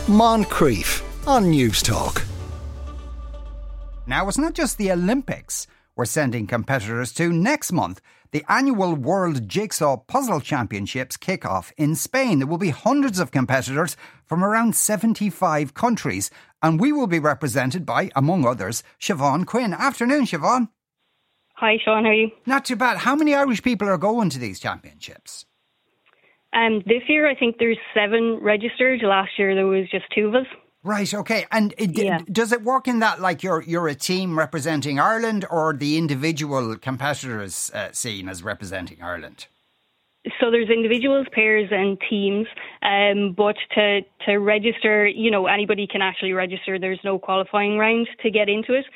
Moncrief on News Talk. Now, it's not just the Olympics we're sending competitors to. Next month, the annual World Jigsaw Puzzle Championships kick off in Spain. There will be hundreds of competitors from around 75 countries, and we will be represented by, among others, Siobhan Quinn. Afternoon, Siobhan. Hi, Sean. How are you? Not too bad. How many Irish people are going to these championships? This year, I think there's 7 registered. Last year, there was just 2 of us. Right, okay. And does it work in that, like, you're a team representing Ireland, or the individual competitors seen as representing Ireland? So there's individuals, pairs and teams, but to register, anybody can actually register. There's no qualifying round to get into it.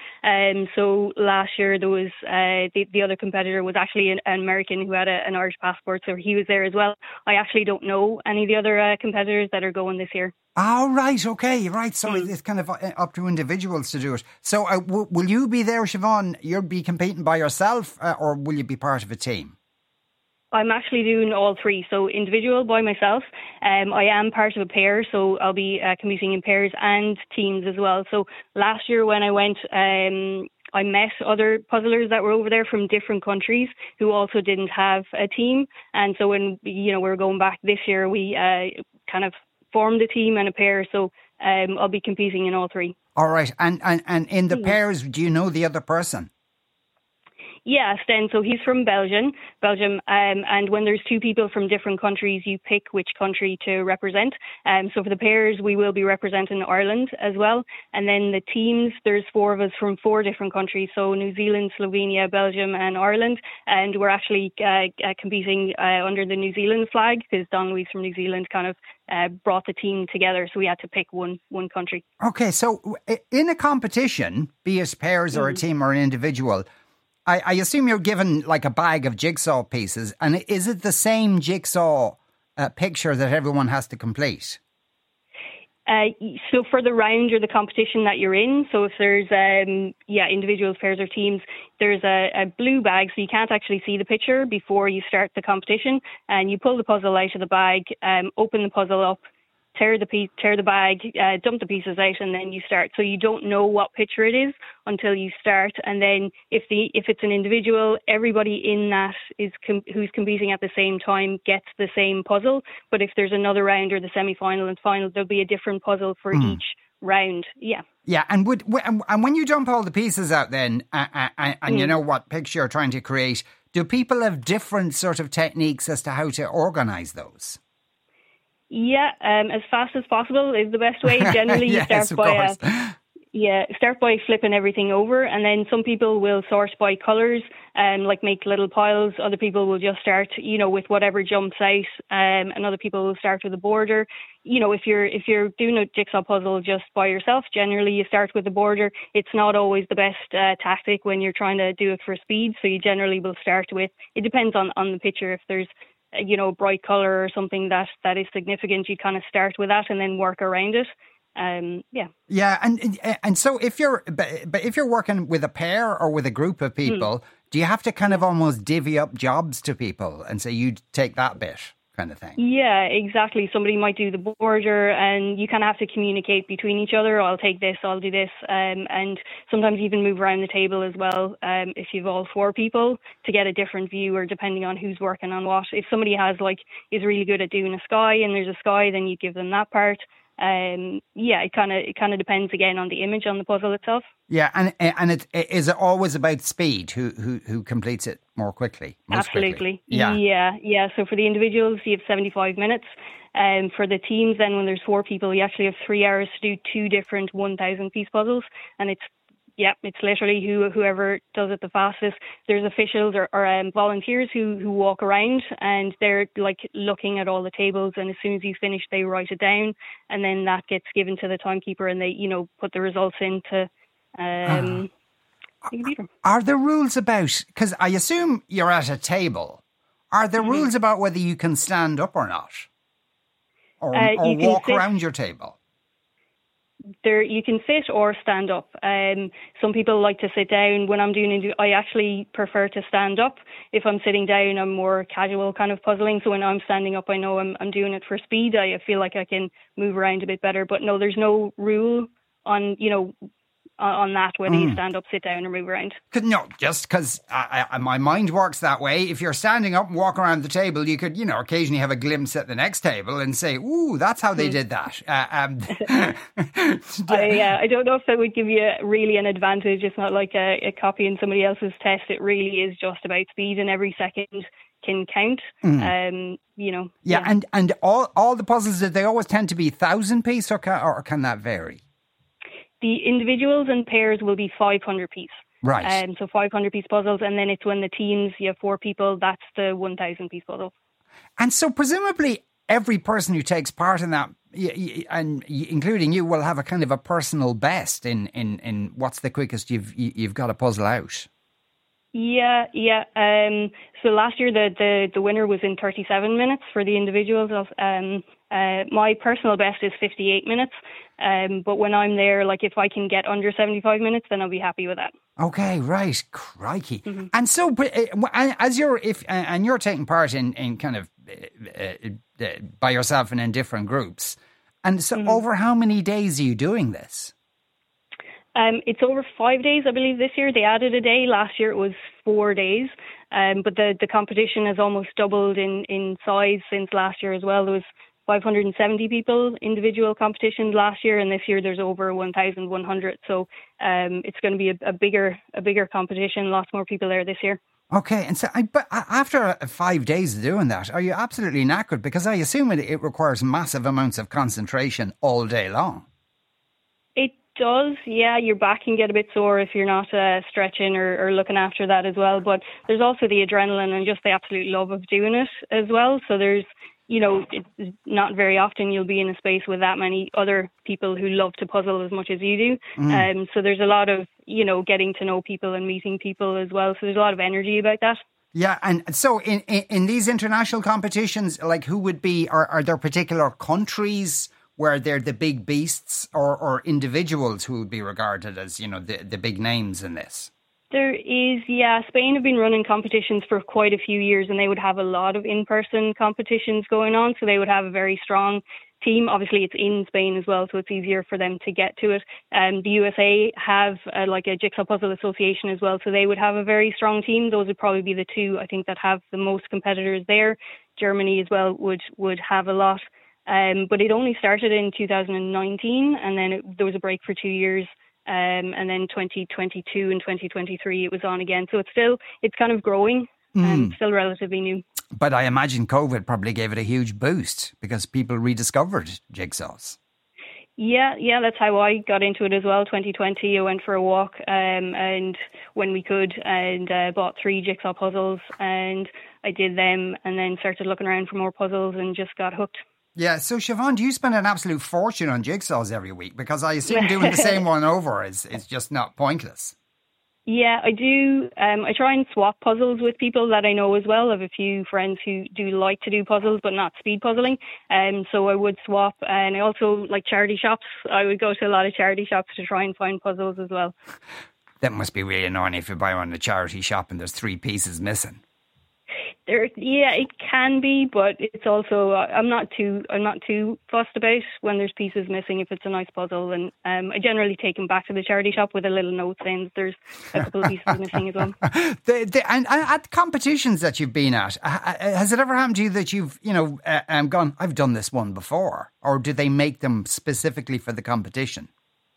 So last year there was the other competitor was actually an American who had an Irish passport, so he was there as well. I actually don't know any of the other competitors that are going this year. Oh, right, okay, right. So it's kind of up to individuals to do it. So will you be there, Siobhan? You'll be competing by yourself, or will you be part of a team? I'm actually doing all 3. So individual by myself. I am part of a pair, so I'll be competing in pairs and teams as well. So last year when I went, I met other puzzlers that were over there from different countries who also didn't have a team. And so when we were going back this year, we kind of formed a team and a pair. So I'll be competing in all 3. All right. And in the pairs, do you know the other person? Yeah, Sten. So he's from Belgium. And when there's 2 people from different countries, you pick which country to represent. So for the pairs, we will be representing Ireland as well. And then the teams, there's 4 of us from 4 different countries. So New Zealand, Slovenia, Belgium and Ireland. And we're actually competing under the New Zealand flag, because Don Louise from New Zealand kind of brought the team together. So we had to pick one country. Okay, so in a competition, be it pairs or a team or an individual, I assume you're given like a bag of jigsaw pieces, and is it the same jigsaw picture that everyone has to complete? So for the round or the competition that you're in, so if there's individuals, pairs or teams, there's a blue bag, so you can't actually see the picture before you start the competition, and you pull the puzzle out of the bag, open the puzzle up, tear the bag, dump the pieces out, and then you start. So you don't know what picture it is until you start. And then if it's an individual, everybody in that who's competing at the same time gets the same puzzle. But if there's another round or the semi-final and final, there'll be a different puzzle for each round. Yeah. Yeah, and when you dump all the pieces out, then and you know what picture you're trying to create, do people have different sort of techniques as to how to organise those? Yeah, as fast as possible is the best way. Generally, yes, you start by flipping everything over, and then some people will sort by colours, like make little piles. Other people will just start, with whatever jumps out, and other people will start with a border. If you're doing a jigsaw puzzle just by yourself, generally you start with a border. It's not always the best tactic when you're trying to do it for speed, so you generally will start with. It depends on the picture. If there's a bright colour or something that is significant, you kind of start with that and then work around it. And so if you're working with a pair or with a group of people, do you have to kind of almost divvy up jobs to people and say you take that bit kind of thing? Yeah, exactly. Somebody might do the border, and you kind of have to communicate between each other. I'll take this, I'll do this, and sometimes even move around the table as well. If you've all 4 people, to get a different view, or depending on who's working on what. If somebody is really good at doing a sky, and there's a sky, then you give them that part. It kind of depends again on the image on the puzzle itself. Yeah, and is it always about speed? Who completes it more quickly? Absolutely. Quickly? Yeah. So for the individuals, you have 75 minutes. For the teams, then when there's 4 people, you actually have 3 hours to do 2 different 1,000-piece puzzles, and it's literally whoever does it the fastest. There's officials or volunteers who walk around, and they're looking at all the tables, and as soon as you finish, they write it down, and then that gets given to the timekeeper, and they put the results into the computer. Are there rules about, because I assume you're at a table, are there rules about whether you can stand up or not? Or walk around your table? there you can sit or stand up. Some people like to sit down. When I'm doing, I actually prefer to stand up. If I'm sitting down, I'm more casual kind of puzzling. So when I'm standing up, I know I'm doing it for speed. I feel like I can move around a bit better. But no, there's no rule on, on that, whether you stand up, sit down or move around. No, just because my mind works that way. If you're standing up and walk around the table, you could, occasionally have a glimpse at the next table and say, ooh, that's how they did that. I don't know if that would give you really an advantage. It's not like a copying somebody else's test. It really is just about speed, and every second can count. Yeah, and all the puzzles, did they always tend to be 1,000-piece or can that vary? The individuals and pairs will be 500 piece. Right. So 500 piece puzzles, and then it's when the teams, you have 4 people, that's the 1,000 piece puzzle. And so presumably every person who takes part in that, and including you, will have a kind of a personal best in what's the quickest you've got a puzzle out. Yeah. So last year the winner was in 37 minutes for the individuals. My personal best is 58 minutes. But when I'm there, like if I can get under 75 minutes, then I'll be happy with that. Okay, right, crikey. Mm-hmm. And so, as you're taking part in kind of by yourself and in different groups, and so over how many days are you doing this? It's over 5 days, I believe, this year. They added a day. Last year it was 4 days. But the competition has almost doubled in size since last year as well. There was 570 people individual competitions last year, and this year there's over 1,100. So it's going to be a bigger competition. Lots more people there this year. Okay, and so but after 5 days of doing that, are you absolutely knackered? Because I assume it requires massive amounts of concentration all day long. It does, yeah. Your back can get a bit sore if you're not stretching or looking after that as well. But there's also the adrenaline and just the absolute love of doing it as well. So there's, it's not very often you'll be in a space with that many other people who love to puzzle as much as you do. So there's a lot of, getting to know people and meeting people as well. So there's a lot of energy about that. Yeah, and so in these international competitions, like who would be, are there particular countries where they're the big beasts or individuals who would be regarded as, the big names in this? There is, yeah. Spain have been running competitions for quite a few years, and they would have a lot of in-person competitions going on. So they would have a very strong team. Obviously, it's in Spain as well, so it's easier for them to get to it. The USA have a Jigsaw Puzzle Association as well, so they would have a very strong team. Those would probably be the two, I think, that have the most competitors there. Germany as well would have a lot. But it only started in 2019, and then there was a break for 2 years. And then 2022 and 2023 it was on again. So it's kind of growing and still relatively new. But I imagine COVID probably gave it a huge boost because people rediscovered jigsaws. Yeah, that's how I got into it as well. 2020, I went for a walk and when we could, and bought 3 jigsaw puzzles, and I did them and then started looking around for more puzzles and just got hooked. Yeah, so Siobhan, do you spend an absolute fortune on jigsaws every week? Because I assume doing the same one over is just not pointless. Yeah, I do. I try and swap puzzles with people that I know as well. I have a few friends who do like to do puzzles, but not speed puzzling. So I would swap. And I also like charity shops. I would go to a lot of charity shops to try and find puzzles as well. That must be really annoying if you buy one in a charity shop and there's 3 pieces missing. Yeah, it can be, but it's also I'm not too fussed about when there's pieces missing if it's a nice puzzle, and I generally take them back to the charity shop with a little note saying that there's a couple of pieces missing as well. And at competitions that you've been at, has it ever happened to you that you've gone, I've done this one before, or do they make them specifically for the competition?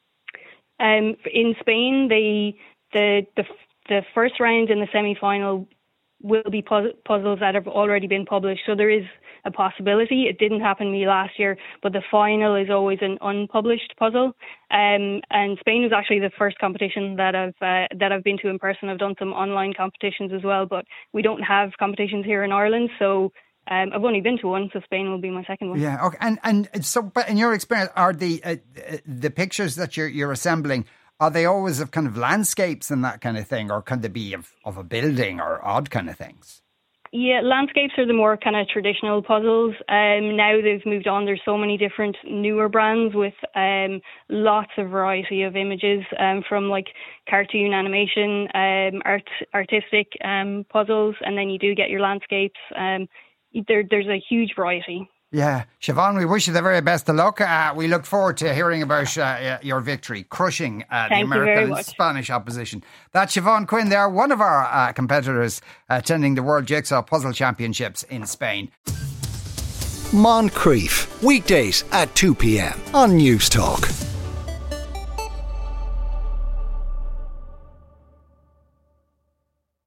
In Spain, the first round in the semi-final will be puzzles that have already been published. So there is a possibility. It didn't happen to me last year, but the final is always an unpublished puzzle. And Spain was actually the first competition that I've been to in person. I've done some online competitions as well, but we don't have competitions here in Ireland. So I've only been to one, so Spain will be my second one. Yeah, okay. And so, but in your experience, are the pictures that you're assembling, are they always of kind of landscapes and that kind of thing, or can they be of a building or odd kind of things? Yeah, landscapes are the more kind of traditional puzzles. Now they've moved on. There's so many different newer brands with lots of variety of images, from like cartoon animation, artistic puzzles, and then you do get your landscapes. There's a huge variety. Yeah. Siobhan, we wish you the very best of luck. We look forward to hearing about your victory, crushing the American and Spanish opposition. That's Siobhan Quinn there, one of our competitors attending the World Jigsaw Puzzle Championships in Spain. Moncrief, weekdays at 2 p.m. on News Talk.